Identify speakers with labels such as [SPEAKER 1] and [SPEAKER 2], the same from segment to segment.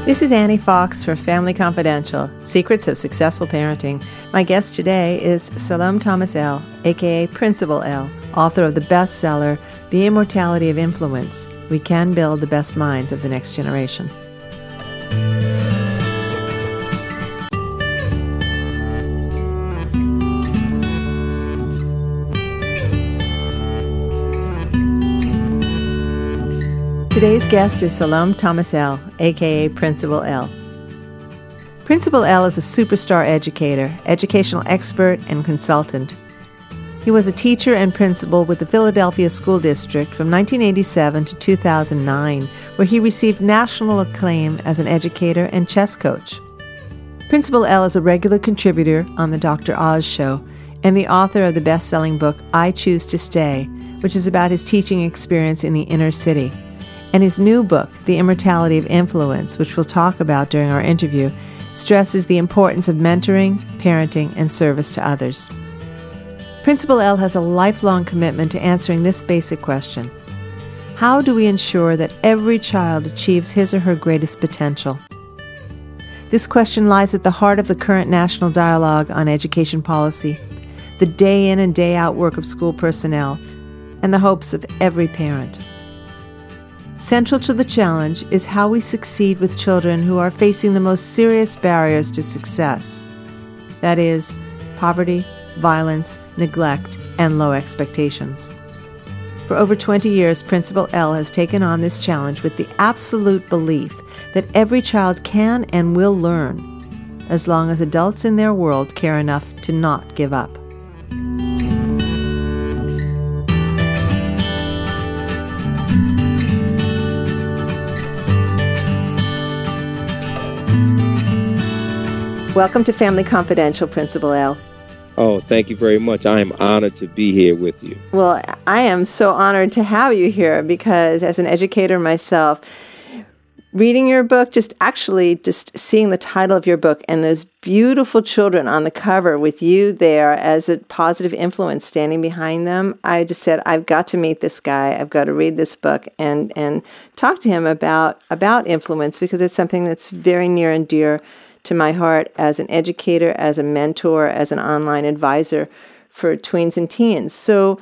[SPEAKER 1] This is Annie Fox for Family Confidential, Secrets of Successful Parenting. My guest today is Salome Thomas L., a.k.a. Principal L., author of the bestseller, The Immortality of Influence. We can build the best minds of the next generation. Today's guest is Salome Thomas L., a.k.a. Principal L. Principal L is a superstar educator, educational expert, and consultant. He was a teacher and principal with the Philadelphia School District from 1987 to 2009, where he received national acclaim as an educator and chess coach. Principal L is a regular contributor on The Dr. Oz Show and the author of the best-selling book I Choose to Stay, which is about his teaching experience in the inner city. And his new book, The Immortality of Influence, which we'll talk about during our interview, stresses the importance of mentoring, parenting, and service to others. Principal L has a lifelong commitment to answering this basic question: how do we ensure that every child achieves his or her greatest potential? This question lies at the heart of the current national dialogue on education policy, the day in and day out work of school personnel, and the hopes of every parent. Central to the challenge is how we succeed with children who are facing the most serious barriers to success. That is, poverty, violence, neglect, and low expectations. For over 20 years, Principal L has taken on this challenge with the absolute belief that every child can and will learn, as long as adults in their world care enough to not give up. Welcome to Family Confidential, Principal L.
[SPEAKER 2] Oh, thank you very much. I am honored to be here with you.
[SPEAKER 1] Well, I am so honored to have you here because as an educator myself, reading your book, just seeing the title of your book and those beautiful children on the cover with you there as a positive influence standing behind them, I just said, I've got to meet this guy. I've got to read this book and talk to him about influence, because it's something that's very near and dear to my heart as an educator, as a mentor, as an online advisor for tweens and teens. So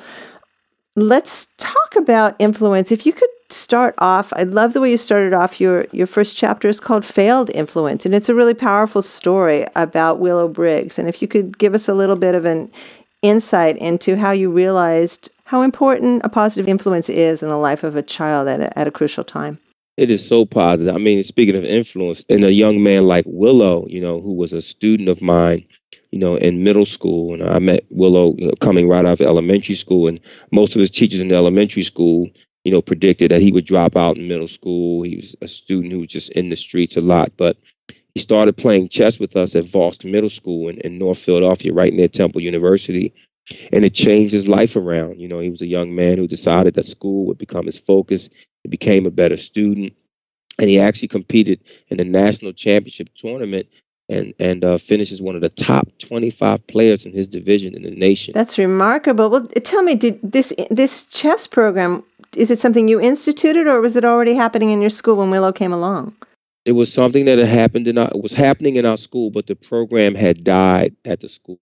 [SPEAKER 1] let's talk about influence. If you could start off, I love the way you started off. Your first chapter is called Failed Influence, and it's a really powerful story about Willow Briggs. And if you could give us a little bit of an insight into how you realized how important a positive influence is in the life of a child at a crucial time.
[SPEAKER 2] It is so positive. I mean, speaking of influence, and a young man like Willow, who was a student of mine, in middle school, and I met Willow coming right out of elementary school, and most of his teachers in the elementary school, predicted that he would drop out in middle school. He was a student who was just in the streets a lot, but he started playing chess with us at Boston Middle School in North Philadelphia, right near Temple University, and it changed his life around. He was a young man who decided that school would become his focus. He became a better student, and he actually competed in the national championship tournament and finishes one of the top 25 players in his division in the nation.
[SPEAKER 1] That's remarkable. Well, tell me, did this chess program, is it something you instituted, or was it already happening in your school when Willow came along?
[SPEAKER 2] It was something that was happening in our school, but the program had died at the school,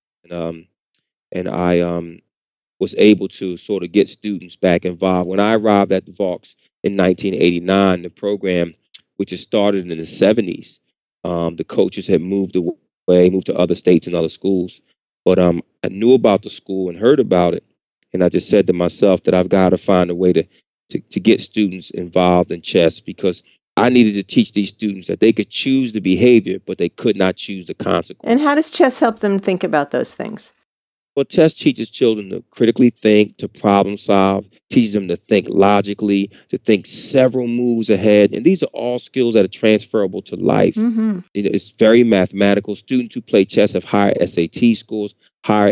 [SPEAKER 2] and I was able to sort of get students back involved. When I arrived at Vaux in 1989, the program, which had started in the 70s, the coaches had moved to other states and other schools. But I knew about the school and heard about it. And I just said to myself that I've got to find a way to get students involved in chess, because I needed to teach these students that they could choose the behavior, but they could not choose the consequence.
[SPEAKER 1] And how does chess help them think about those things?
[SPEAKER 2] Well, chess teaches children to critically think, to problem solve, teaches them to think logically, to think several moves ahead. And these are all skills that are transferable to life.
[SPEAKER 1] Mm-hmm.
[SPEAKER 2] It's very mathematical. Students who play chess have higher SAT scores, higher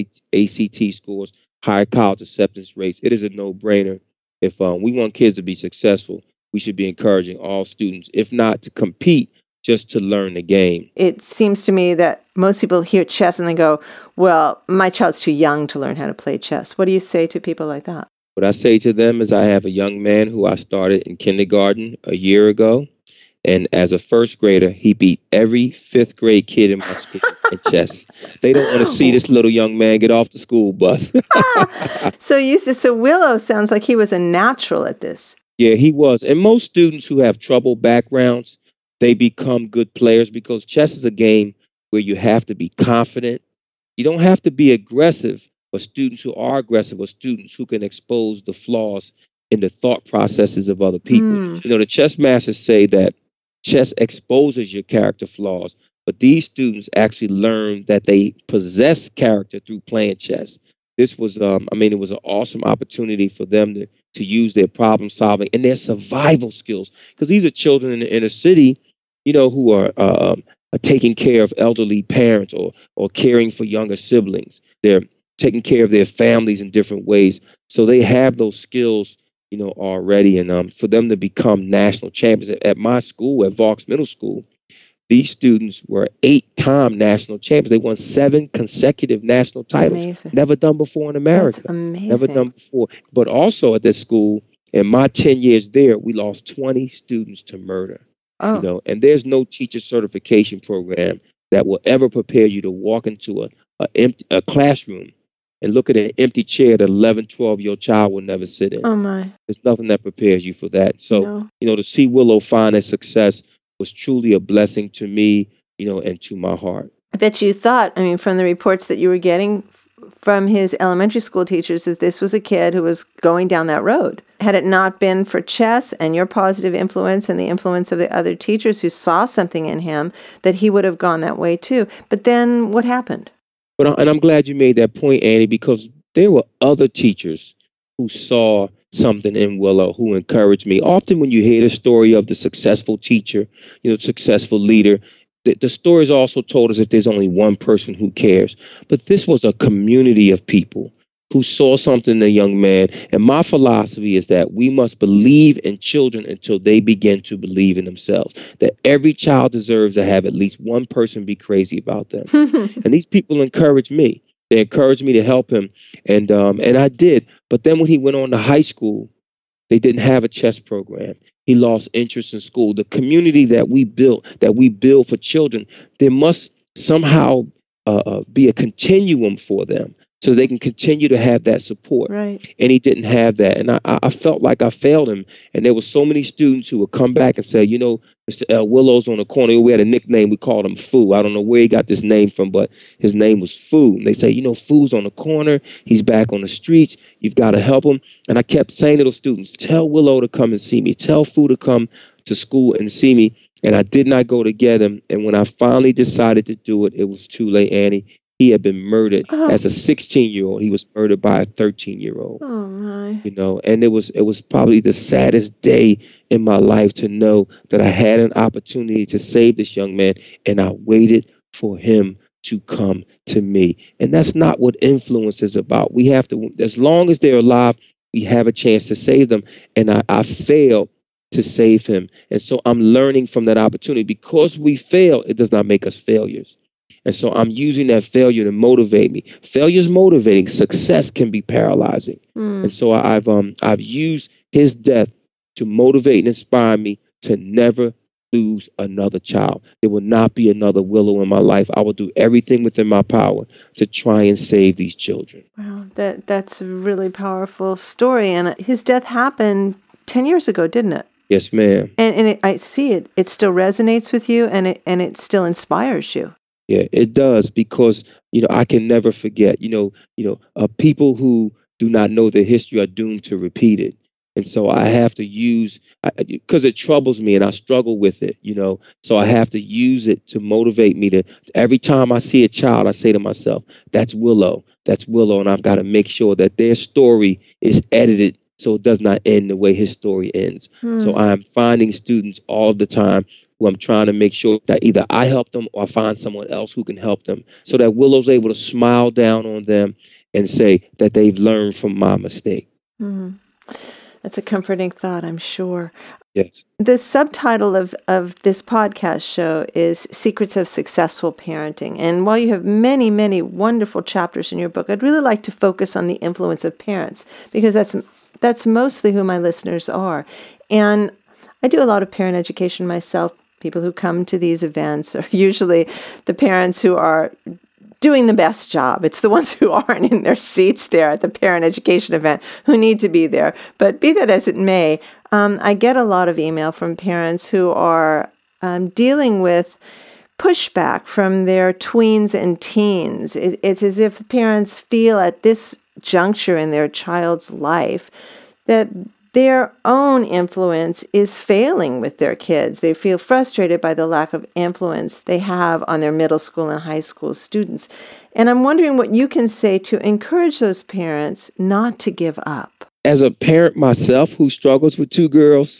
[SPEAKER 2] ACT scores, higher college acceptance rates. It is a no-brainer. If we want kids to be successful, we should be encouraging all students, if not to compete, just to learn the game.
[SPEAKER 1] It seems to me that most people hear chess and they go, well, my child's too young to learn how to play chess. What do you say to people like that?
[SPEAKER 2] What I say to them is I have a young man who I started in kindergarten a year ago, And as a first grader, he beat every fifth grade kid in my school in chess. They don't want to see this little young man get off the school bus.
[SPEAKER 1] So Willow sounds like he was a natural at this.
[SPEAKER 2] Yeah, he was. And most students who have troubled backgrounds, they become good players because chess is a game where you have to be confident. You don't have to be aggressive, but students who are aggressive are students who can expose the flaws in the thought processes of other people.
[SPEAKER 1] Mm.
[SPEAKER 2] You know, the chess masters say that chess exposes your character flaws, but these students actually learn that they possess character through playing chess. This was, it was an awesome opportunity for them to use their problem solving and their survival skills because these are children in the inner city, you know, who are taking care of elderly parents or caring for younger siblings. They're taking care of their families in different ways. So they have those skills, you know, already. And for them to become national champions at my school, at Vaux Middle School, these students were 8-time national champions. They won 7 consecutive national titles.
[SPEAKER 1] Amazing.
[SPEAKER 2] Never done before in America.
[SPEAKER 1] That's amazing.
[SPEAKER 2] Never done before. But also at this school, in my 10 years there, we lost 20 students to murder.
[SPEAKER 1] Oh.
[SPEAKER 2] You know, and there's no teacher certification program that will ever prepare you to walk into a classroom and look at an empty chair that 11, 12-year-old child will never sit in.
[SPEAKER 1] Oh, my.
[SPEAKER 2] There's nothing that prepares you for that. So,
[SPEAKER 1] No.
[SPEAKER 2] you know, to see Willow find that success was truly a blessing to me, you know, and to my heart.
[SPEAKER 1] I bet you thought, I mean, from the reports that you were getting from his elementary school teachers, that this was a kid who was going down that road. Had it not been for chess and your positive influence and the influence of the other teachers who saw something in him, that he would have gone that way too. But then what happened?
[SPEAKER 2] And I'm glad you made that point, Annie, because there were other teachers who saw something in Willow, who encouraged me. Often when you hear the story of the successful teacher, you know, successful leader, the stories also told us if there's only one person who cares. But this was a community of people who saw something in a young man. And my philosophy is that we must believe in children until they begin to believe in themselves. That every child deserves to have at least one person be crazy about them. And these people encouraged me. They encouraged me to help him. And I did. But then when he went on to high school, they didn't have a chess program. He lost interest in school. The community that we built for children, there must somehow be a continuum for them so they can continue to have that support.
[SPEAKER 1] Right.
[SPEAKER 2] And he didn't have that. And I felt like I failed him. And there were so many students who would come back and say, you know, Mr. L. Willow's on the corner. We had a nickname. We called him Foo. I don't know where he got this name from, but his name was Foo. And they say, you know, Foo's on the corner. He's back on the streets. You've got to help him. And I kept saying to those students, tell Willow to come and see me. Tell Foo to come to school and see me. And I did not go to get him. And when I finally decided to do it, it was too late, Annie. He had been murdered as a 16-year-old. He was murdered by a 13-year-old.
[SPEAKER 1] Oh, my.
[SPEAKER 2] You know, and it was probably the saddest day in my life to know that I had an opportunity to save this young man, and I waited for him to come to me. And that's not what influence is about. We have to, as long as they're alive, we have a chance to save them. And I failed to save him. And so I'm learning from that opportunity. Because we fail, it does not make us failures. And so I'm using that failure to motivate me. Failure is motivating. Success can be paralyzing. And so I've used his death to motivate and inspire me to never lose another child. There will not be another Willow in my life. I will do everything within my power to try and save these children.
[SPEAKER 1] Wow, that's a really powerful story. And his death happened 10 years ago, didn't it?
[SPEAKER 2] Yes, ma'am.
[SPEAKER 1] And I see it. It still resonates with you, and it still inspires you.
[SPEAKER 2] Yeah, it does, because, you know, I can never forget, people who do not know their history are doomed to repeat it. And so I have to use, because it troubles me and I struggle with it, you know, so I have to use it to motivate me to, every time I see a child, I say to myself, that's Willow. And I've got to make sure that their story is edited so it does not end the way his story ends. So I'm finding students all the time who I'm trying to make sure that either I help them or I find someone else who can help them, so that Willow's able to smile down on them and say that they've learned from my mistake.
[SPEAKER 1] That's a comforting thought, I'm sure.
[SPEAKER 2] Yes.
[SPEAKER 1] The subtitle of this podcast show is Secrets of Successful Parenting. And while you have many, many wonderful chapters in your book, I'd really like to focus on the influence of parents, because that's mostly who my listeners are. And I do a lot of parent education myself, people who come to these events are usually the parents who are doing the best job. It's the ones who aren't in their seats there at the parent education event who need to be there. But be that as it may, I get a lot of email from parents who are dealing with pushback from their tweens and teens. It's as if parents feel at this juncture in their child's life that their own influence is failing with their kids. They feel frustrated by the lack of influence they have on their middle school and high school students. And I'm wondering what you can say to encourage those parents not to give up.
[SPEAKER 2] As a parent myself who struggles with two girls,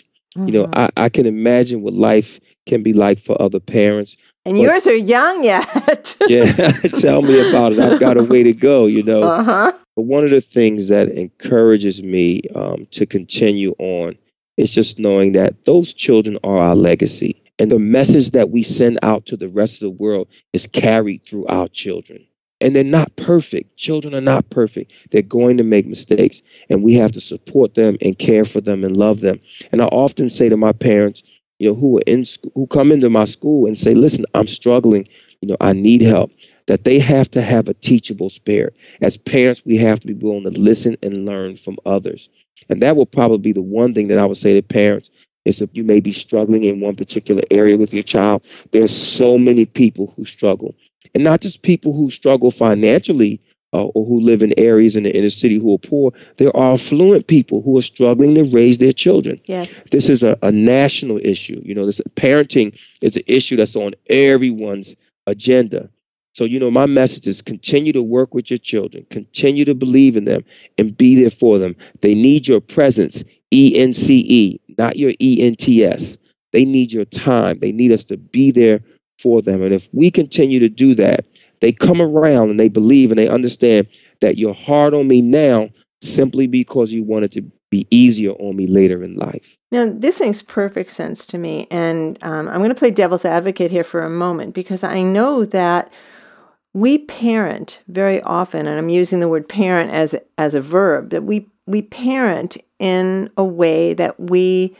[SPEAKER 2] I can imagine what life can be like for other parents.
[SPEAKER 1] And yours are young yet.
[SPEAKER 2] Yeah, tell me about it. I've got a way to go,
[SPEAKER 1] Uh-huh.
[SPEAKER 2] But one of the things that encourages me to continue on is just knowing that those children are our legacy. And the message that we send out to the rest of the world is carried through our children. And they're not perfect. Children are not perfect. They're going to make mistakes. And we have to support them and care for them and love them. And I often say to my parents, who are who come into my school and say, listen, I'm struggling. I need help. That they have to have a teachable spirit. As parents, we have to be willing to listen and learn from others. And that will probably be the one thing that I would say to parents is if you may be struggling in one particular area with your child, there's so many people who struggle. And not just people who struggle financially or who live in areas in the inner city who are poor. There are affluent people who are struggling to raise their children.
[SPEAKER 1] Yes.
[SPEAKER 2] This is a national issue. This parenting is an issue that's on everyone's agenda. So, my message is continue to work with your children, continue to believe in them and be there for them. They need your presence, ENCE, not your ENTS. They need your time. They need us to be there for them. And if we continue to do that, they come around and they believe and they understand that you're hard on me now simply because you want it to be easier on me later in life.
[SPEAKER 1] Now, this makes perfect sense to me. And I'm going to play devil's advocate here for a moment because I know that we parent very often, and I'm using the word parent as a verb, that we parent in a way that we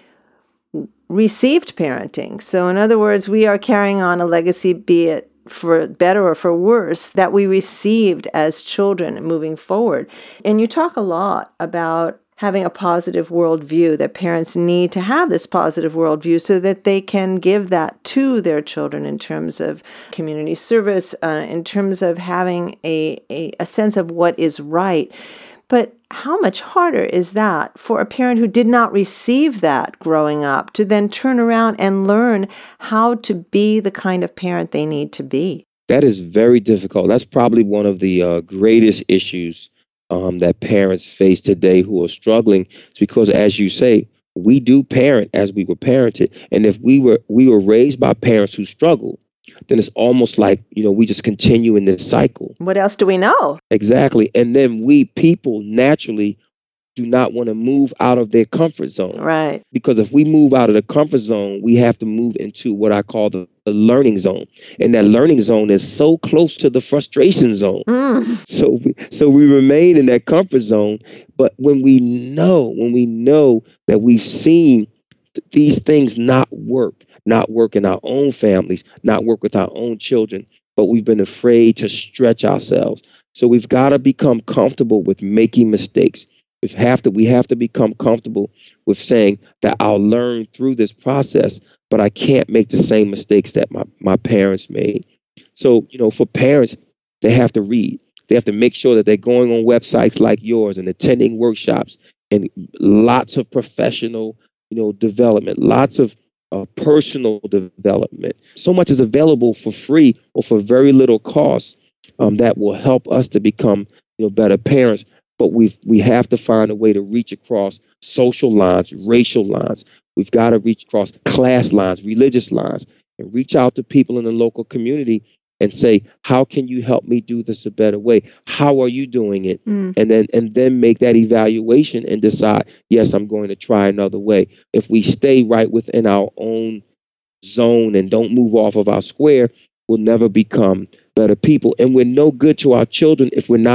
[SPEAKER 1] received parenting. So in other words, we are carrying on a legacy, be it for better or for worse, that we received as children moving forward. And you talk a lot about having a positive worldview, that parents need to have this positive worldview so that they can give that to their children in terms of community service, in terms of having a sense of what is right. But how much harder is that for a parent who did not receive that growing up to then turn around and learn how to be the kind of parent they need to be?
[SPEAKER 2] That is very difficult. That's probably one of the greatest issues that parents face today who are struggling. It's because, as you say, we do parent as we were parented. And if we were raised by parents who struggled, then it's almost like, we just continue in this cycle.
[SPEAKER 1] What else do we know?
[SPEAKER 2] Exactly. And then we people naturally do not want to move out of their comfort zone.
[SPEAKER 1] Right.
[SPEAKER 2] Because if we move out of the comfort zone, we have to move into what I call the learning zone. And that learning zone is so close to the frustration zone. So we remain in that comfort zone. But when we know that we've seen these things not work in our own families, not work with our own children, but we've been afraid to stretch ourselves. So we've got to become comfortable with making mistakes. We have to become comfortable with saying that I'll learn through this process, but I can't make the same mistakes that my parents made. So, for parents, they have to read. They have to make sure that they're going on websites like yours and attending workshops and lots of professional, development, lots of personal development. So much is available for free or for very little cost that will help us to become, better parents. But we have to find a way to reach across social lines, racial lines. We've got to reach across class lines, religious lines, and reach out to people in the local community and say, how can you help me do this a better way? How are you doing it? And then make that evaluation and decide, yes, I'm going to try another way. If we stay right within our own zone and don't move off of our square, we'll never become better people. And we're no good to our children if we're not improving ourselves. So we have to improve ourselves, not only academically, but also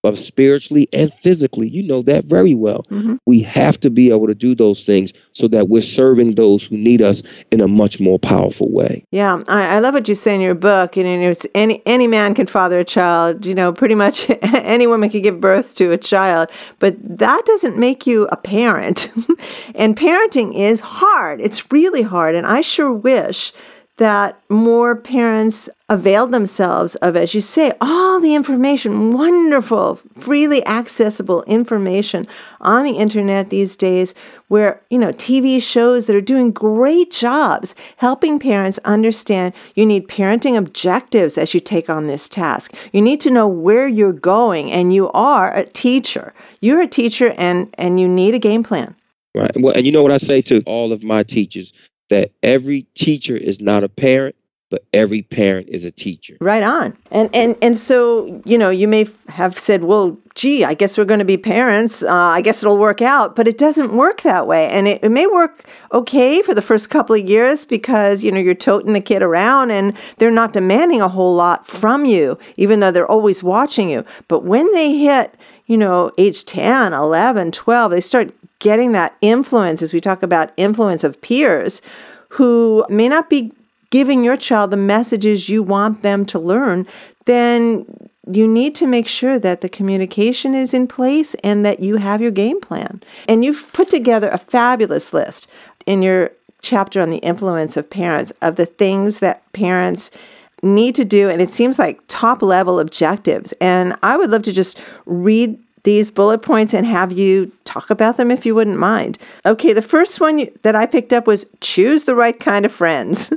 [SPEAKER 2] but spiritually and physically. You know that very well.
[SPEAKER 1] Hmm.
[SPEAKER 2] We have to be able to do those things so that we're serving those who need us in a much more powerful way.
[SPEAKER 1] Yeah, I love what you say in your book. And it's any man can father a child. Pretty much any woman can give birth to a child, but that doesn't make you a parent. And parenting is hard. It's really hard. And I sure wish that more parents availed themselves of, as you say, all the information, wonderful, freely accessible information on the internet these days, where, TV shows that are doing great jobs helping parents understand you need parenting objectives as you take on this task. You need to know where you're going, and you are a teacher. You're a teacher, and you need a game plan.
[SPEAKER 2] Right. Well, and you know what I say to all of my teachers? That every teacher is not a parent, but every parent is a teacher.
[SPEAKER 1] Right on. And so, you may have said, well, gee, I guess we're going to be parents. I guess it'll work out. But it doesn't work that way. And it may work okay for the first couple of years because, you're toting the kid around and they're not demanding a whole lot from you, even though they're always watching you. But when they hit, age 10, 11, 12, they start getting that influence, as we talk about influence of peers, who may not be giving your child the messages you want them to learn, then you need to make sure that the communication is in place and that you have your game plan. And you've put together a fabulous list in your chapter on the influence of parents of the things that parents need to do. And it seems like top level objectives. And I would love to just read these bullet points and have you talk about them if you wouldn't mind. Okay, the first one that I picked up was choose the right kind of friends.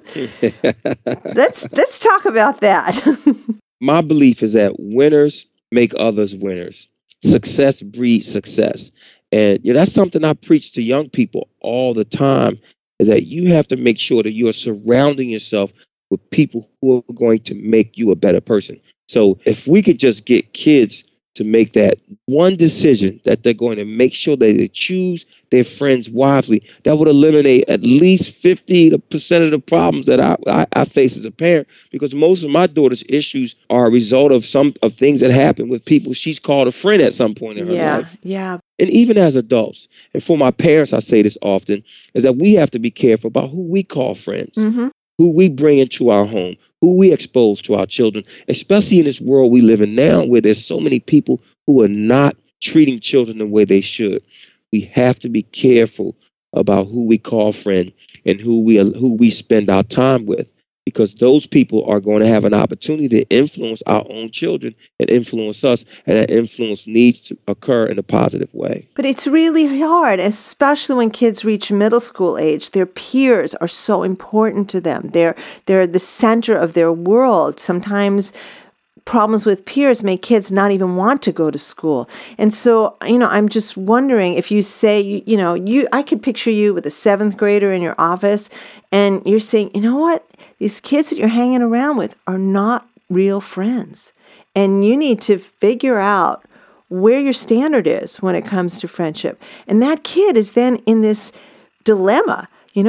[SPEAKER 1] Let's talk about that.
[SPEAKER 2] My belief is that winners make others winners. Success breeds success. And that's something I preach to young people all the time, is that you have to make sure that you are surrounding yourself with people who are going to make you a better person. So if we could just get kids to make that one decision that they're going to make sure that they choose their friends wisely, that would eliminate at least 50% of the problems that I face as a parent, because most of my daughter's issues are a result of things that happen with people she's called a friend at some point in her life.
[SPEAKER 1] Yeah.
[SPEAKER 2] And even as adults, and for my parents, I say this often, is that we have to be careful about who we call friends, who we bring into our home, who we expose to our children, especially in this world we live in now where there's so many people who are not treating children the way they should. We have to be careful about who we call friend and who we spend our time with, because those people are going to have an opportunity to influence our own children and influence us, and that influence needs to occur in a positive way.
[SPEAKER 1] But it's really hard, especially when kids reach middle school age. Their peers are so important to them. They're the center of their world. Sometimes problems with peers make kids not even want to go to school. And so, I'm just wondering if you say, I could picture you with a 7th grader in your office and you're saying, you know what? These kids that you're hanging around with are not real friends. And you need to figure out where your standard is when it comes to friendship. And that kid is then in this dilemma,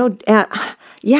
[SPEAKER 1] I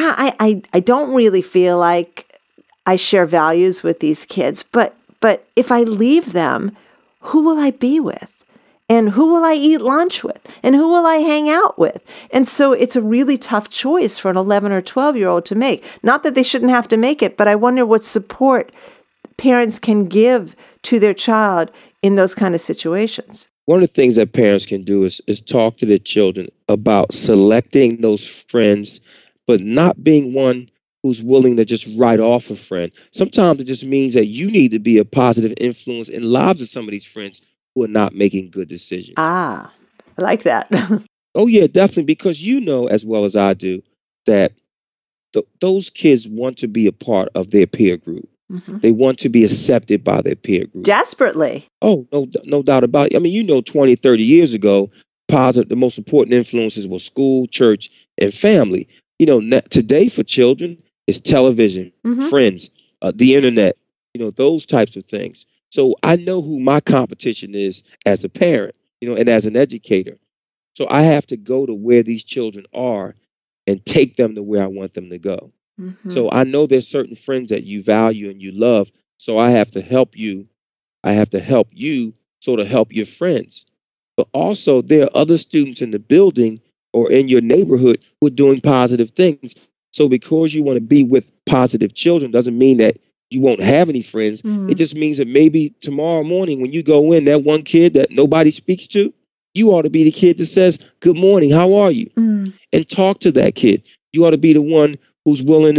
[SPEAKER 1] don't really feel like I share values with these kids, but if I leave them, who will I be with? And who will I eat lunch with? And who will I hang out with? And so it's a really tough choice for an 11 or 12-year-old to make. Not that they shouldn't have to make it, but I wonder what support parents can give to their child in those kind of situations.
[SPEAKER 2] One of the things that parents can do is talk to their children about selecting those friends, but not being one who's willing to just write off a friend. Sometimes it just means that you need to be a positive influence in the lives of some of these friends who are not making good decisions.
[SPEAKER 1] I like that.
[SPEAKER 2] Oh, yeah, definitely. Because as well as I do that those kids want to be a part of their peer group. They want to be accepted by their peer group.
[SPEAKER 1] Desperately.
[SPEAKER 2] Oh, no doubt about it. I mean, 20, 30 years ago, the most important influences were school, church, and family. Today for children, it's television, friends, the internet, those types of things. So I know who my competition is as a parent, and as an educator. So I have to go to where these children are and take them to where I want them to go. So I know there's certain friends that you value and you love. So I have to help you. I have to help you sort of help your friends. But also, there are other students in the building or in your neighborhood who are doing positive things. So, because you want to be with positive children doesn't mean that you won't have any friends. It
[SPEAKER 1] Mm.
[SPEAKER 2] just means that maybe tomorrow morning when you go in, that one kid that nobody speaks to, you ought to be the kid that says, "Good morning, how are you?"
[SPEAKER 1] Mm.
[SPEAKER 2] and talk to that kid. You ought to be the one who's willing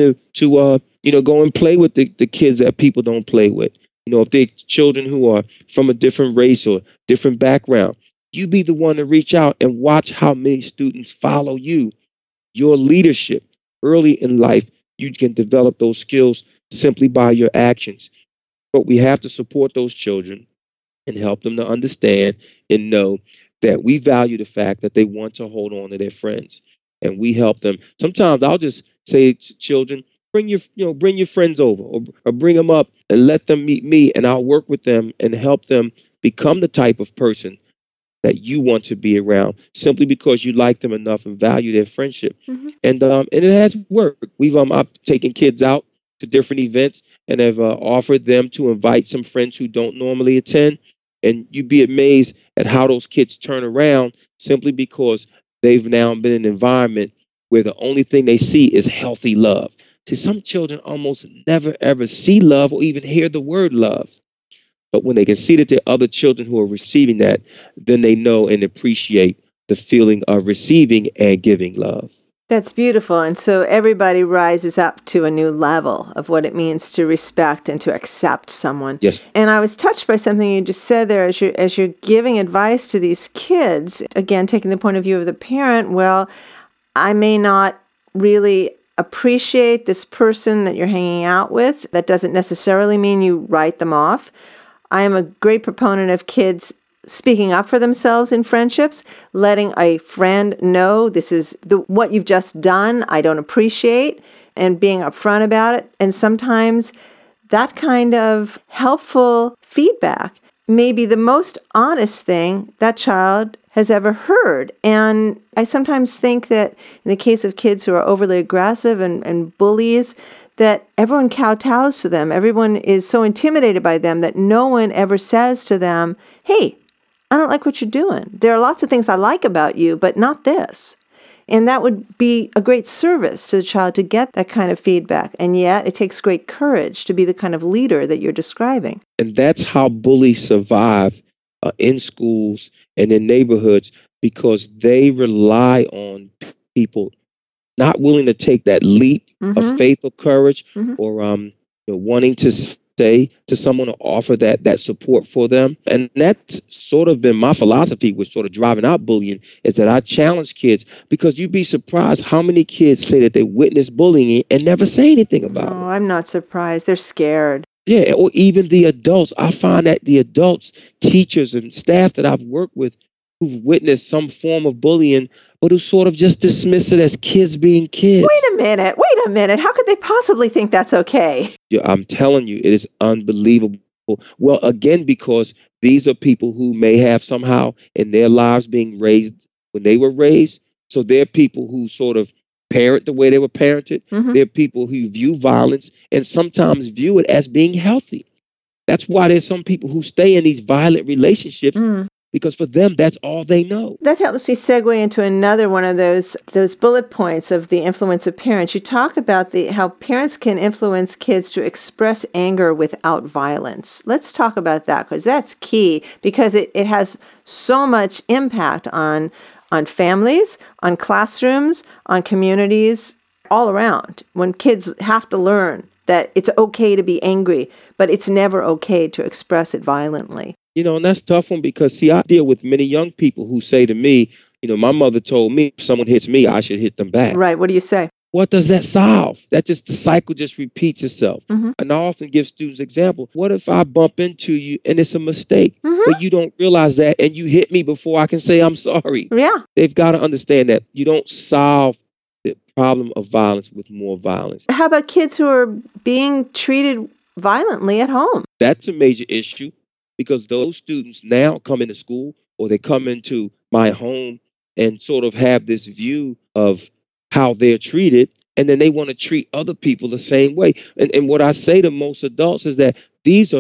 [SPEAKER 2] to go and play with the kids that people don't play with. If they're children who are from a different race or different background, you be the one to reach out and watch how many students follow you. Your leadership early in life, you can develop those skills simply by your actions. But we have to support those children and help them to understand and know that we value the fact that they want to hold on to their friends, and we help them. Sometimes I'll just say to children, bring your friends over, or bring them up and let them meet me, and I'll work with them and help them become the type of person that you want to be around, simply because you like them enough and value their friendship.
[SPEAKER 1] Mhm.
[SPEAKER 2] And it has worked. I've taken kids out to different events and have offered them to invite some friends who don't normally attend, and you'd be amazed at how those kids turn around simply because they've now been in an environment where the only thing they see is healthy love. See, some children almost never ever see love or even hear the word love. But when they can see that there are other children who are receiving that, then they know and appreciate the feeling of receiving and giving love.
[SPEAKER 1] That's beautiful. And so everybody rises up to a new level of what it means to respect and to accept someone.
[SPEAKER 2] Yes.
[SPEAKER 1] And I was touched by something you just said there as you're giving advice to these kids, again, taking the point of view of the parent. Well, I may not really appreciate this person that you're hanging out with. That doesn't necessarily mean you write them off. I am a great proponent of kids speaking up for themselves in friendships, letting a friend know this is what you've just done, I don't appreciate, and being upfront about it. And sometimes that kind of helpful feedback may be the most honest thing that child has ever heard. And I sometimes think that in the case of kids who are overly aggressive and bullies, that everyone kowtows to them. Everyone is so intimidated by them that no one ever says to them, "Hey, I don't like what you're doing. There are lots of things I like about you, but not this." And that would be a great service to the child to get that kind of feedback. And yet it takes great courage to be the kind of leader that you're describing.
[SPEAKER 2] And that's how bullies survive in schools and in neighborhoods, because they rely on people not willing to take that leap of
[SPEAKER 1] Mm-hmm.
[SPEAKER 2] faith or courage,
[SPEAKER 1] Mm-hmm.
[SPEAKER 2] or wanting to say to someone or offer that support for them. And that's sort of been my philosophy with sort of driving out bullying, is that I challenge kids, because you'd be surprised how many kids say that they witness bullying and never say anything about
[SPEAKER 1] No,
[SPEAKER 2] it.
[SPEAKER 1] I'm not surprised. They're scared.
[SPEAKER 2] Yeah, or even the adults. I find that the adults, teachers and staff that I've worked with who've witnessed some form of bullying, but who sort of just dismiss it as kids being kids.
[SPEAKER 1] Wait a minute. How could they possibly think that's okay?
[SPEAKER 2] Yeah, I'm telling you, it is unbelievable. Well, again, because these are people who may have somehow in their lives being raised when they were raised. So they're people who sort of parent the way they were parented.
[SPEAKER 1] Mm-hmm.
[SPEAKER 2] They're people who view violence and sometimes view it as being healthy. That's why there's some people who stay in these violent relationships,
[SPEAKER 1] Mm.
[SPEAKER 2] because for them, that's all they know.
[SPEAKER 1] That helps me segue into another one of those bullet points of the influence of parents. You talk about how parents can influence kids to express anger without violence. Let's talk about that, because that's key, because it has so much impact on families, on classrooms, on communities, all around. When kids have to learn that it's okay to be angry, but it's never okay to express it violently.
[SPEAKER 2] And that's a tough one, because, see, I deal with many young people who say to me, my mother told me if someone hits me, I should hit them back.
[SPEAKER 1] Right. What do you say?
[SPEAKER 2] What does that solve? The cycle just repeats itself.
[SPEAKER 1] Mm-hmm.
[SPEAKER 2] And I often give students example. What if I bump into you and it's a mistake,
[SPEAKER 1] Mm-hmm.
[SPEAKER 2] but you don't realize that and you hit me before I can say I'm sorry?
[SPEAKER 1] Yeah.
[SPEAKER 2] They've got to understand that you don't solve the problem of violence with more violence.
[SPEAKER 1] How about kids who are being treated violently at home?
[SPEAKER 2] That's a major issue, because those students now come into school, or they come into my home and sort of have this view of how they're treated, and then they want to treat other people the same way. And what I say to most adults is that these are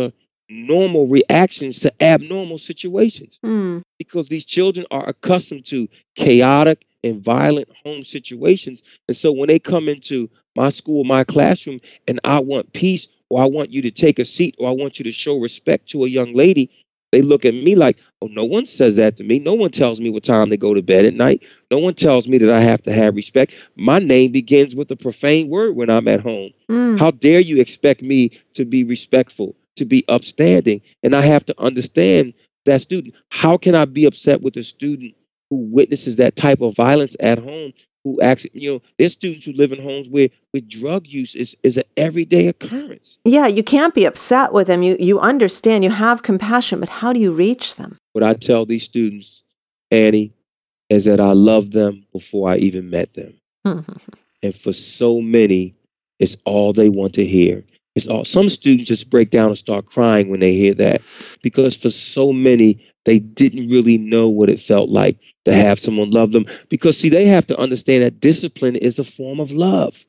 [SPEAKER 2] normal reactions to abnormal situations
[SPEAKER 1] Mm.
[SPEAKER 2] because these children are accustomed to chaotic and violent home situations. And so when they come into my school, my classroom, and I want peace, or I want you to take a seat, or I want you to show respect to a young lady, they look at me like, oh, no one says that to me. No one tells me what time to go to bed at night. No one tells me that I have to have respect. My name begins with a profane word when I'm at home.
[SPEAKER 1] Mm.
[SPEAKER 2] How dare you expect me to be respectful, to be upstanding? And I have to understand that student. How can I be upset with a student who witnesses that type of violence at home? Who actually, there's students who live in homes where drug use is an everyday occurrence.
[SPEAKER 1] Yeah, you can't be upset with them. You understand, you have compassion, but how do you reach them?
[SPEAKER 2] What I tell these students, Annie, is that I love them before I even met them. And for so many, it's all they want to hear. It's all. Some students just break down and start crying when they hear that, because for so many, they didn't really know what it felt like to have someone love them. Because see, they have to understand that discipline is a form of love.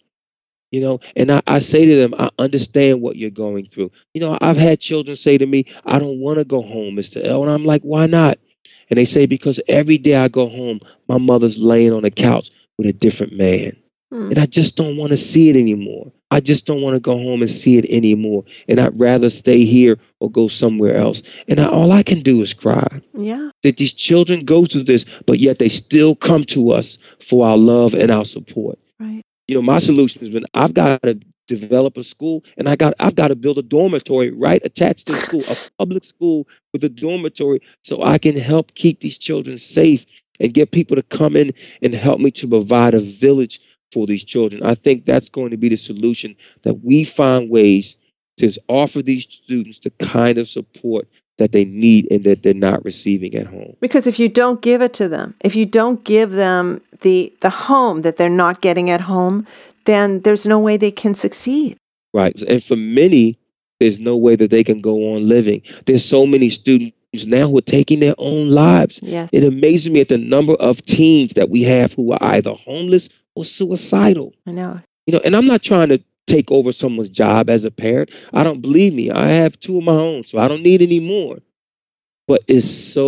[SPEAKER 2] And I say to them, I understand what you're going through. I've had children say to me, I don't want to go home, Mr. L. And I'm like, why not? And they say, because every day I go home, my mother's laying on the couch with a different man. And I just don't want to see it anymore. I just don't want to go home and see it anymore. And I'd rather stay here or go somewhere else. And all I can do is cry.
[SPEAKER 1] Yeah.
[SPEAKER 2] That these children go through this, but yet they still come to us for our love and our support.
[SPEAKER 1] Right.
[SPEAKER 2] My solution has been, I've got to develop a school, and I've got to build a dormitory right attached to the school, a public school with a dormitory, so I can help keep these children safe and get people to come in and help me to provide a village for these children. I think that's going to be the solution, that we find ways to offer these students the kind of support that they need and that they're not receiving at home.
[SPEAKER 1] Because if you don't give it to them, if you don't give them the home that they're not getting at home, then there's no way they can succeed.
[SPEAKER 2] Right. And for many, there's no way that they can go on living. There's so many students now who are taking their own lives.
[SPEAKER 1] Yes.
[SPEAKER 2] It amazes me at the number of teens that we have who are either homeless or suicidal.
[SPEAKER 1] I know.
[SPEAKER 2] And I'm not trying to take over someone's job as a parent. I don't believe me. I have 2 of my own, so I don't need any more. But it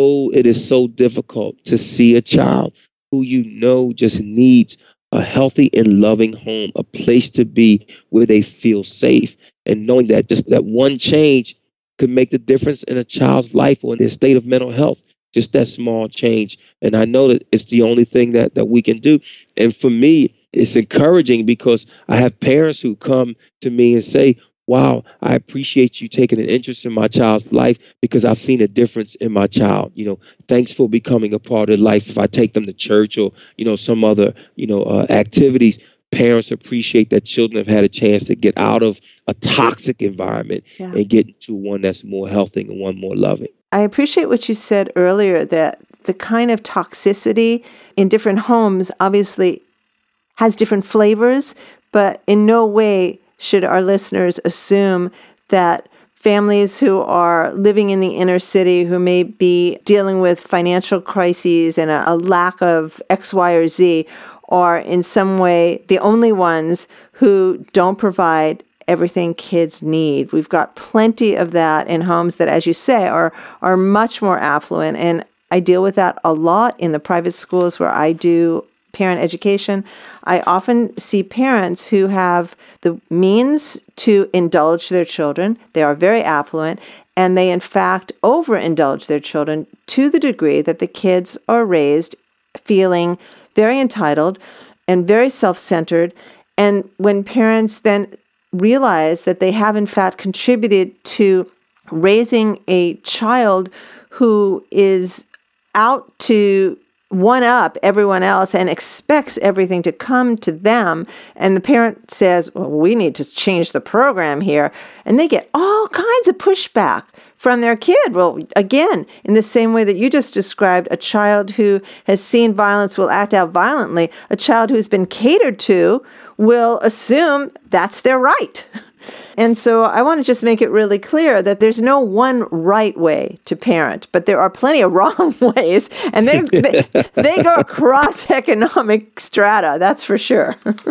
[SPEAKER 2] is so difficult to see a child who just needs a healthy and loving home, a place to be where they feel safe, and knowing that just that one change could make the difference in a child's life or in their state of mental health. Just that small change. And I know that it's the only thing that we can do. And for me, it's encouraging because I have parents who come to me and say, wow, I appreciate you taking an interest in my child's life because I've seen a difference in my child. Thanks for becoming a part of life. If I take them to church or, some other, activities, parents appreciate that children have had a chance to get out of a toxic environment and get into one that's more healthy and one more loving.
[SPEAKER 1] I appreciate what you said earlier, that the kind of toxicity in different homes obviously has different flavors, but in no way should our listeners assume that families who are living in the inner city, who may be dealing with financial crises and a lack of X, Y, or Z, are in some way the only ones who don't provide everything kids need. We've got plenty of that in homes that, as you say, are much more affluent. And I deal with that a lot in the private schools where I do parent education. I often see parents who have the means to indulge their children. They are very affluent, and they in fact overindulge their children to the degree that the kids are raised feeling very entitled and very self-centered. And when parents then realize that they have in fact contributed to raising a child who is out to one up everyone else and expects everything to come to them, and the parent says, well, we need to change the program here, and they get all kinds of pushback from their kid. Well, again, in the same way that you just described, a child who has seen violence will act out violently. A child who's been catered to will assume that's their right. And so I want to just make it really clear that there's no one right way to parent, but there are plenty of wrong ways, and they go across economic strata, that's for sure.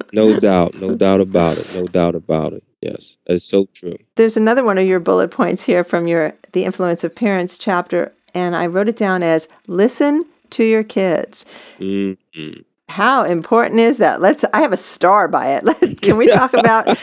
[SPEAKER 2] No doubt. No doubt about it. No doubt about it. Yes, that's so true.
[SPEAKER 1] There's another one of your bullet points here from the Influence of Parents chapter, and I wrote it down as listen to your kids.
[SPEAKER 2] Mm-hmm.
[SPEAKER 1] How important is that? I have a star by it. Can we talk about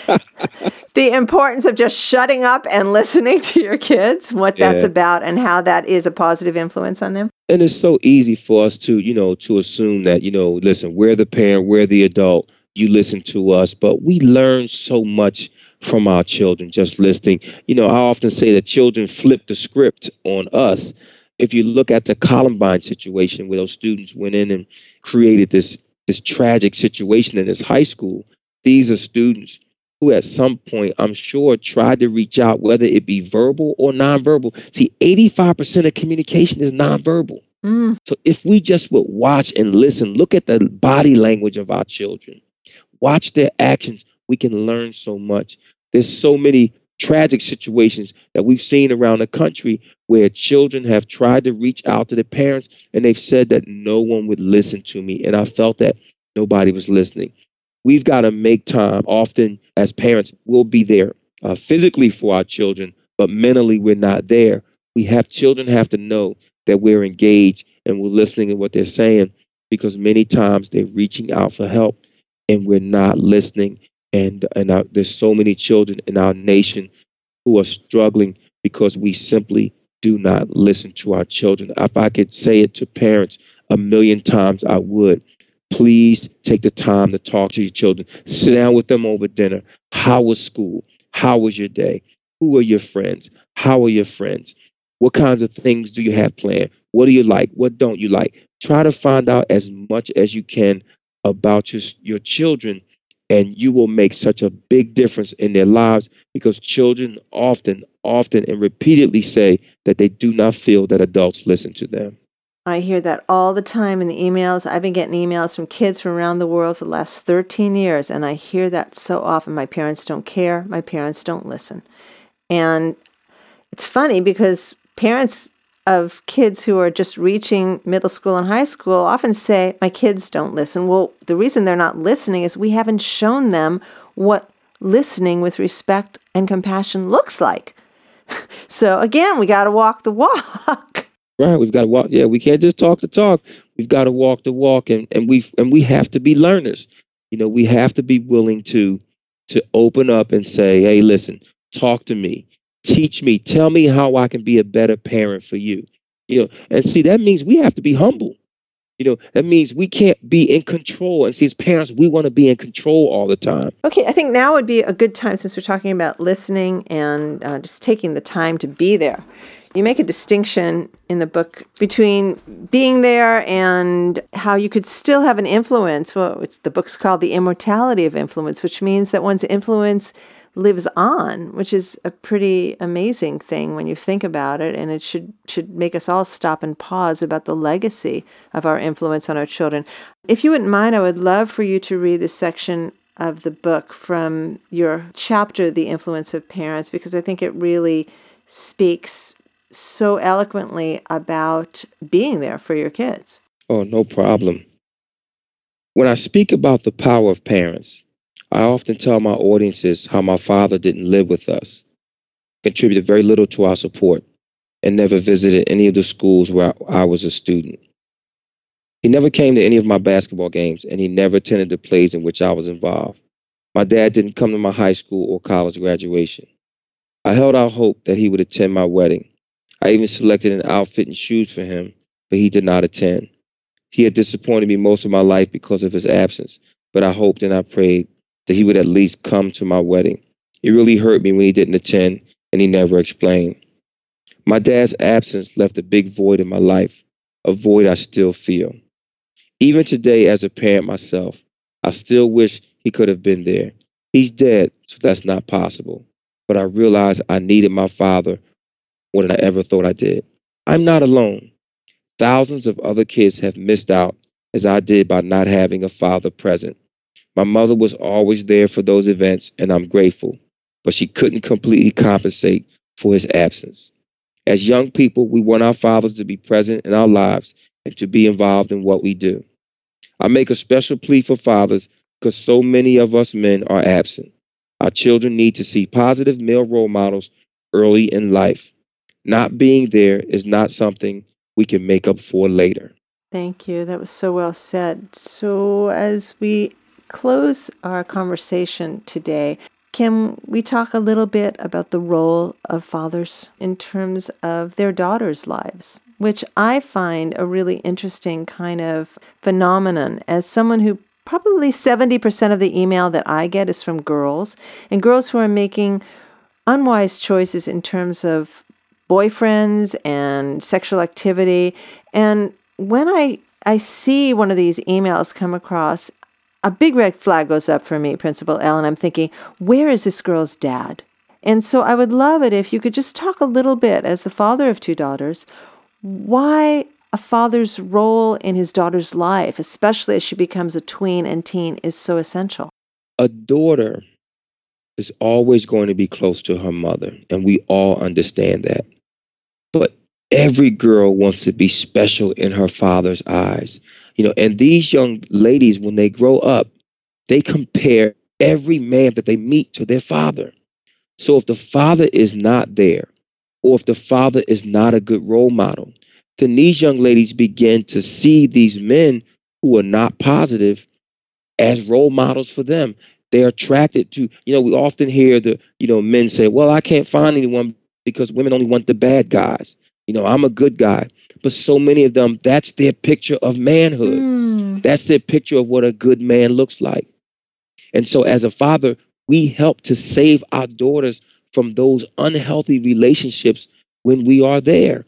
[SPEAKER 1] the importance of just shutting up and listening to your kids, what that's about, and how that is a positive influence on them?
[SPEAKER 2] And it's so easy for us to assume that, listen, we're the parent, we're the adult, you listen to us, but we learn so much from our children just listening. I often say that children flip the script on us. If you look at the Columbine situation where those students went in and created this tragic situation in this high school, these are students who at some point, I'm sure, tried to reach out, whether it be verbal or nonverbal. See, 85% of communication is nonverbal. So if we just would watch and listen, look at the body language of our children, watch their actions, we can learn so much. There's so many tragic situations that we've seen around the country where children have tried to reach out to their parents and they've said that no one would listen to me. And I felt that nobody was listening. We've got to make time. Often as parents, we'll be there physically for our children, but mentally we're not there. Children have to know that we're engaged and we're listening to what they're saying, because many times they're reaching out for help and we're not listening. And there's so many children in our nation who are struggling because we simply do not listen to our children. If I could say it to parents 1,000,000 times, I would. Please take the time to talk to your children. Sit down with them over dinner. How was school? How was your day? Who are your friends? How are your friends? What kinds of things do you have planned? What do you like? What don't you like? Try to find out as much as you can about your children, and you will make such a big difference in their lives, because children often, and repeatedly say that they do not feel that adults listen to them.
[SPEAKER 1] I hear that all the time in the emails. I've been getting emails from kids from around the world for the last 13 years, and I hear that so often. My parents don't care. My parents don't listen. And it's funny because parents of kids who are just reaching middle school and high school often say, my kids don't listen. Well, the reason they're not listening is we haven't shown them what listening with respect and compassion looks like. So again, we got to walk the walk.
[SPEAKER 2] Right, we've got to walk. Yeah, we can't just talk the talk. We've got to walk the walk, and we have to be learners. We have to be willing to open up and say, "Hey, listen, talk to me, teach me, tell me how I can be a better parent for you." And see, that means we have to be humble. That means we can't be in control. And see, as parents, we want to be in control all the time.
[SPEAKER 1] Okay, I think now would be a good time, since we're talking about listening and just taking the time to be there. You make a distinction in the book between being there and how you could still have an influence. Well, the book's called The Immortality of Influence, which means that one's influence lives on, which is a pretty amazing thing when you think about it. And it should make us all stop and pause about the legacy of our influence on our children. If you wouldn't mind, I would love for you to read this section of the book from your chapter, The Influence of Parents, because I think it really speaks so eloquently about being there for your kids.
[SPEAKER 2] Oh, no problem. When I speak about the power of parents, I often tell my audiences how my father didn't live with us, contributed very little to our support, and never visited any of the schools where I was a student. He never came to any of my basketball games, and he never attended the plays in which I was involved. My dad didn't come to my high school or college graduation. I held out hope that he would attend my wedding. I even selected an outfit and shoes for him, but he did not attend. He had disappointed me most of my life because of his absence, but I hoped and I prayed that he would at least come to my wedding. It really hurt me when he didn't attend, and he never explained. My dad's absence left a big void in my life, a void I still feel. Even today, as a parent myself, I still wish he could have been there. He's dead, so that's not possible. But I realized I needed my father more than I ever thought I did. I'm not alone. Thousands of other kids have missed out, as I did, by not having a father present. My mother was always there for those events, and I'm grateful, but she couldn't completely compensate for his absence. As young people, we want our fathers to be present in our lives and to be involved in what we do. I make a special plea for fathers. because so many of us men are absent. Our children need to see positive male role models early in life. Not being there is not something we can make up for later.
[SPEAKER 1] Thank you. That was so well said. So, as we close our conversation today, can we talk a little bit about the role of fathers in terms of their daughters' lives, which I find a really interesting kind of phenomenon as someone who probably 70% of the email that I get is from girls and girls who are making unwise choices in terms of boyfriends and sexual activity. And when I see one of these emails come across, a big red flag goes up for me, Principal L, and I'm thinking, where is this girl's dad? And so I would love it if you could just talk a little bit, as the father of two daughters, why a father's role in his daughter's life, especially as she becomes a tween and teen, is so essential.
[SPEAKER 2] A daughter is always going to be close to her mother, and we all understand that. But every girl wants to be special in her father's eyes. And these young ladies, when they grow up, they compare every man that they meet to their father. So if the father is not there, or if the father is not a good role model, then these young ladies begin to see these men who are not positive as role models for them. They're attracted to, we often hear men say, well, I can't find anyone because women only want the bad guys. I'm a good guy. But so many of them, that's their picture of manhood. That's their picture of what a good man looks like. And so as a father, we help to save our daughters from those unhealthy relationships when we are there.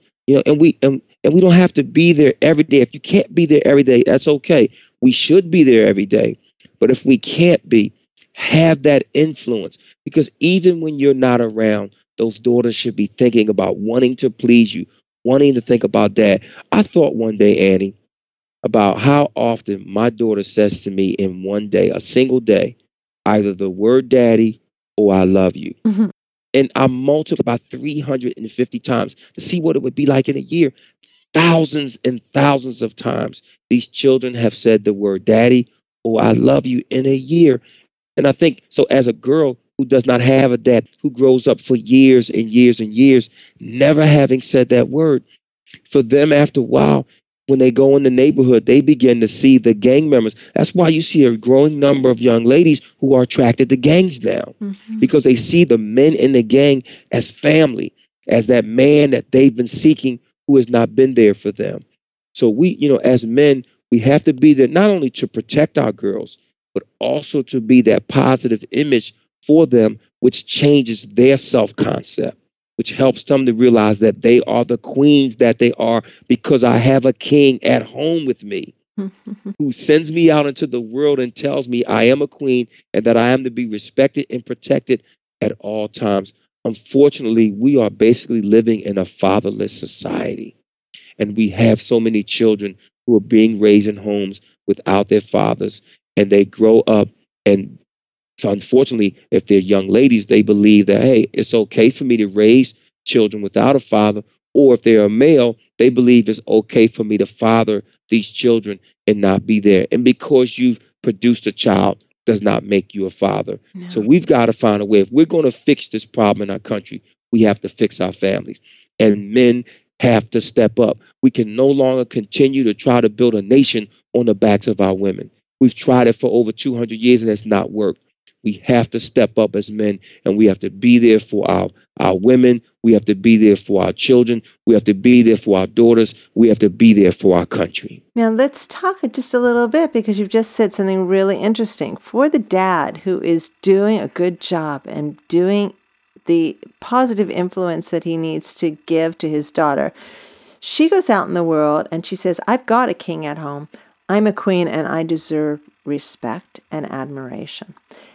[SPEAKER 2] And we don't have to be there every day. If you can't be there every day, that's okay. We should be there every day. But if we can't be, have that influence. Because even when you're not around, those daughters should be thinking about wanting to please you, wanting to think about dad. I thought one day, Annie, about how often my daughter says to me in one day, a single day, either the word daddy or I love you.
[SPEAKER 1] Mhm.
[SPEAKER 2] And I multiplied by 350 times to see what it would be like in a year. Thousands and thousands of times these children have said the word daddy or I love you in a year. And I think so as a girl who does not have a dad, who grows up for years and years and years, never having said that word, for them after a while, when they go in the neighborhood, they begin to see the gang members. That's why you see a growing number of young ladies who are attracted to gangs now, because they see the men in the gang as family, as that man that they've been seeking who has not been there for them. So we, as men, we have to be there not only to protect our girls, but also to be that positive image for them, which changes their self-concept, which helps them to realize that they are the queens that they are because I have a king at home with me who sends me out into the world and tells me I am a queen and that I am to be respected and protected at all times. Unfortunately, we are basically living in a fatherless society. And we have so many children who are being raised in homes without their fathers, and they grow up. And so unfortunately, if they're young ladies, they believe that, hey, it's okay for me to raise children without a father. Or if they're a male, they believe it's okay for me to father these children and not be there. And because you've produced a child does not make you a father. So
[SPEAKER 1] No.
[SPEAKER 2] we've got to find a way. If we're going to fix this problem in our country, we have to fix our families. And men have to step up. We can no longer continue to try to build a nation on the backs of our women. We've tried it for over 200 years and it's not worked. We have to step up as men and we have to be there for our women. We have to be there for our children. We have to be there for our daughters. We have to be there for our country.
[SPEAKER 1] Now, let's talk just a little bit because you've just said something really interesting. For the dad who is doing a good job and doing the positive influence that he needs to give to his daughter, she goes out in the world and she says, I've got a king at home. I'm a queen and I deserve respect and admiration.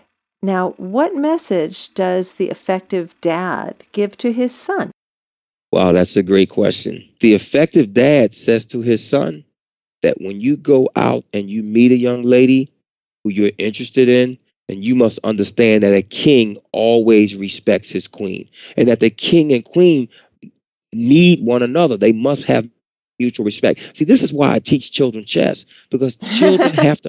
[SPEAKER 1] Now, what message does the effective dad give to his son?
[SPEAKER 2] Wow, that's a great question. The effective dad says to his son that when you go out and you meet a young lady who you're interested in, and you must understand that a king always respects his queen, and that the king and queen need one another. They must have mutual respect. See, this is why I teach children chess, because children have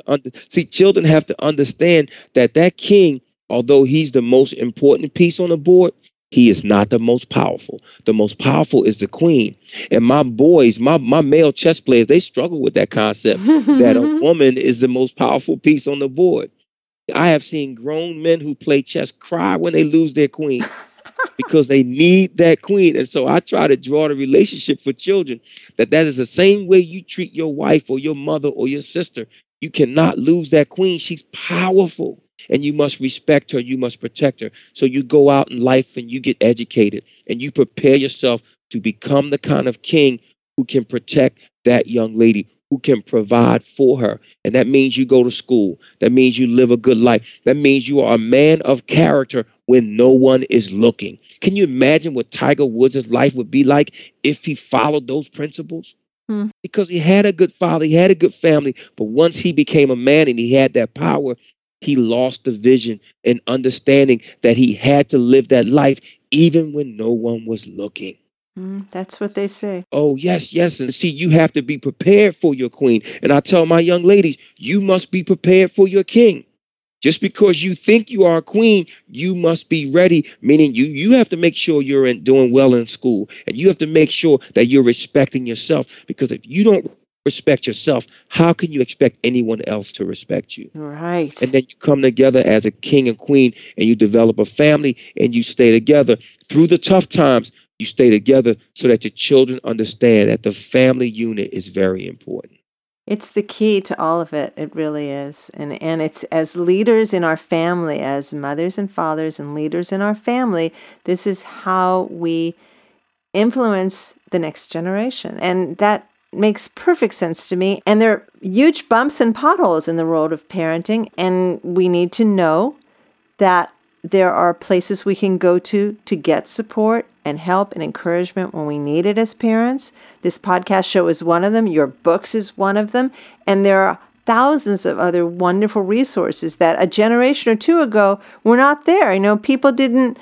[SPEAKER 2] to understand that king, although he's the most important piece on the board, he is not the most powerful. The most powerful is the queen. And my boys, my male chess players, they struggle with that concept that a woman is the most powerful piece on the board. I have seen grown men who play chess cry when they lose their queen because they need that queen. And so I try to draw the relationship for children that is the same way you treat your wife or your mother or your sister. You cannot lose that queen. She's powerful. And you must respect her. You must protect her. So you go out in life and you get educated and you prepare yourself to become the kind of king who can protect that young lady, who can provide for her. And that means you go to school. That means you live a good life. That means you are a man of character when no one is looking. Can you imagine what Tiger Woods' life would be like if he followed those principles? Because he had a good father, he had a good family, but once he became a man and he had that power, he lost the vision and understanding that he had to live that life even when no one was looking.
[SPEAKER 1] That's what they say.
[SPEAKER 2] Oh, yes, yes. And see, you have to be prepared for your queen. And I tell my young ladies, you must be prepared for your king. Just because you think you are a queen, you must be ready, meaning you have to make sure you're doing well in school. And you have to make sure that you're respecting yourself. Because if you don't respect yourself, how can you expect anyone else to respect you?
[SPEAKER 1] Right.
[SPEAKER 2] And then you come together as a king and queen and you develop a family and you stay together. Through the tough times, you stay together so that your children understand that the family unit is very important.
[SPEAKER 1] It's the key to all of it. It really is. And it's as leaders in our family, as mothers and fathers and leaders in our family, this is how we influence the next generation. And that makes perfect sense to me. And there are huge bumps and potholes in the road of parenting. And we need to know that there are places we can go to get support and help and encouragement when we need it as parents. This podcast show is one of them. Your books is one of them. And there are thousands of other wonderful resources that a generation or two ago were not there. You know, people didn't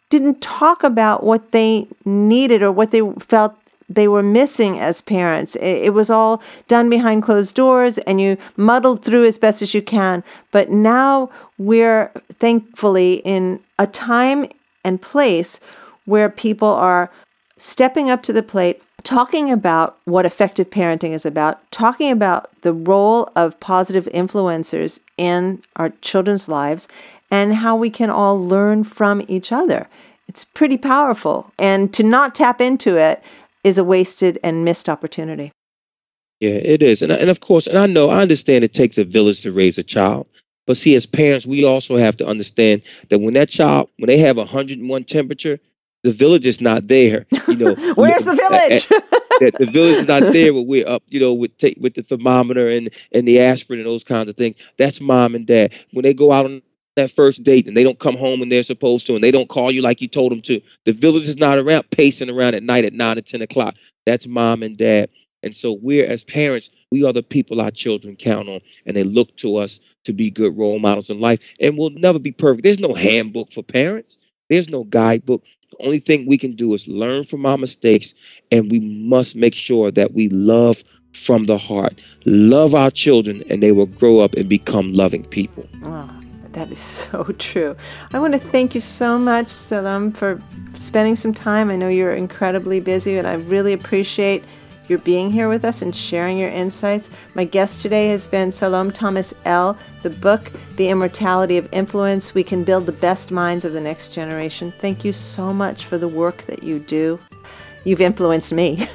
[SPEAKER 1] talk about what they needed or what they felt they were missing as parents. It was all done behind closed doors and you muddled through as best as you can. But now we're thankfully in a time and place where people are stepping up to the plate, talking about what effective parenting is about, talking about the role of positive influencers in our children's lives and how we can all learn from each other. It's pretty powerful. And to not tap into it is a wasted and missed opportunity.
[SPEAKER 2] Yeah, it is. And of course, and I understand it takes a village to raise a child. But see, as parents, we also have to understand that when that child, when they have 101 temperature, the village is not there. You know,
[SPEAKER 1] where's the village?
[SPEAKER 2] The village is not there. But we're up, you know, with the thermometer and the aspirin and those kinds of things. That's mom and dad. When they go out on that first date and they don't come home when they're supposed to, and they don't call you like you told them to, the village is not around pacing around at night at 9 or 10 o'clock. That's mom and dad. And so we're, as parents, we are the people our children count on, and they look to us to be good role models in life. And we'll never be perfect. There's no handbook for parents. There's no guidebook. The only thing we can do is learn from our mistakes, and we must make sure that we love from the heart. Love our children, and they will grow up and become loving people.
[SPEAKER 1] Wow. That is so true. I want to thank you so much, Salam, for spending some time. I know you're incredibly busy, and I really appreciate your being here with us and sharing your insights. My guest today has been Salome Thomas El. The book, The Immortality of Influence, We Can Build the Best Minds of the Next Generation. Thank you so much for the work that you do. You've influenced me.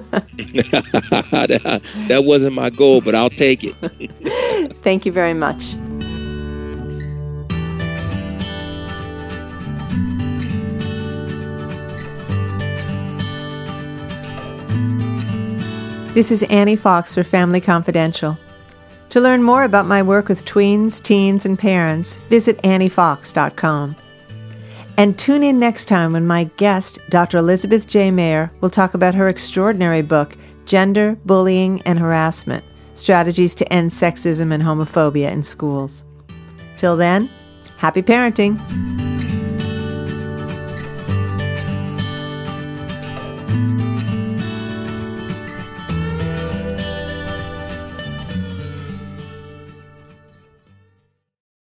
[SPEAKER 2] That wasn't my goal, but I'll take it.
[SPEAKER 1] Thank you very much. This is Annie Fox for Family Confidential. To learn more about my work with tweens, teens, and parents, visit anniefox.com. And tune in next time when my guest, Dr. Elizabeth J. Mayer, will talk about her extraordinary book, Gender, Bullying, and Harassment, Strategies to End Sexism and Homophobia in Schools. Till then, happy parenting!